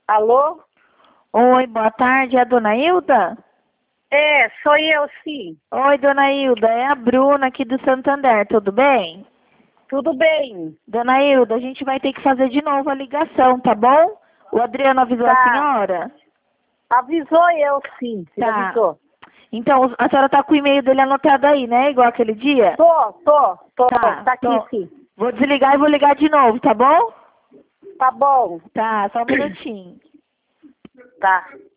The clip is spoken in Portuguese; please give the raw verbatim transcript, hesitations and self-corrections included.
Alô? Oi, boa tarde, é a dona Hilda? É, sou eu sim. Oi, dona Hilda, é a Bruna aqui do Santander, tudo bem? Tudo bem? Dona Hilda, a gente vai ter que fazer de novo a ligação, tá bom? O Adriano avisou a Tá. senhora? Avisou eu sim, você Tá. avisou. Então, a senhora tá com o e-mail dele anotado aí, né? Igual aquele dia? Tô, tô, tô, Tá, tá aqui tô. sim. Vou desligar e vou ligar de novo, tá bom? Tá bom, Tá, só um minutinho. tá.